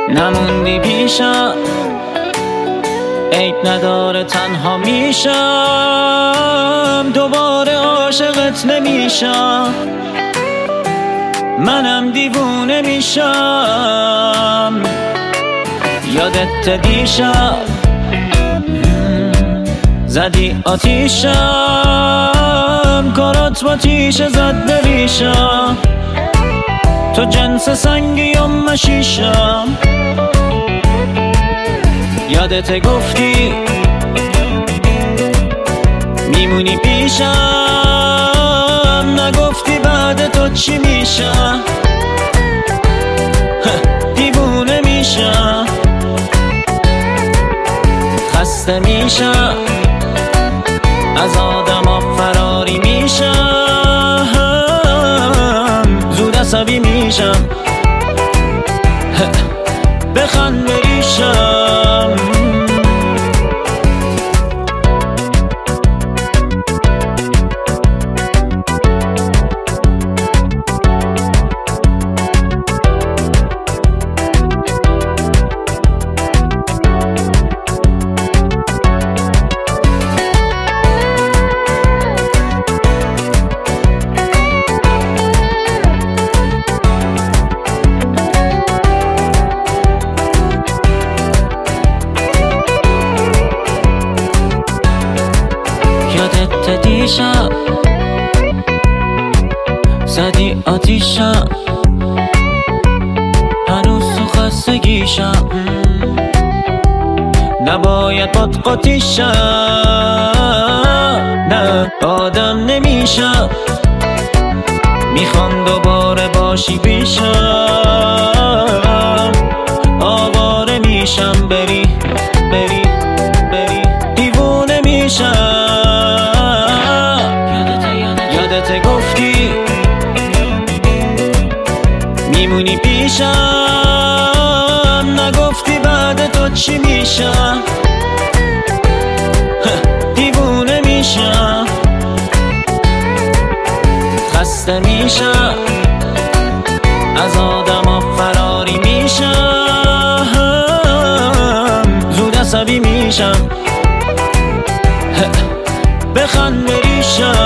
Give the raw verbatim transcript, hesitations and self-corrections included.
نموندی پیشم، عیب نداره تنها میشم، دوباره عاشقت نمیشم، منم دیوونه میشم. یادت دیشب زدی آتیشم، کارات با تیشه زد بریشم، تو جنس سنگی و مشیشم. یادت گفتی میمونی پیشم، نگفتی بعد تو چی میشم، دیوونه میشم، خسته میشم، از آدما فراری میشم، زود عصبی میشم، بخند بریشم. یادت دیشب زدی آتیشم، هنوز تو خستگیشم، نباید باد قاطیشم، نه آدم نمیشم، میخوام دوباره باشی پیشم، آواره میشم، بری بری بری دیوونه میشم. یادت گفتی میمونی پیشم، نگفتی بعد تو چی میشم، دیوونه میشم، خسته میشم، از آدما فراری میشم، زود عصبی میشم، بخند بریشم.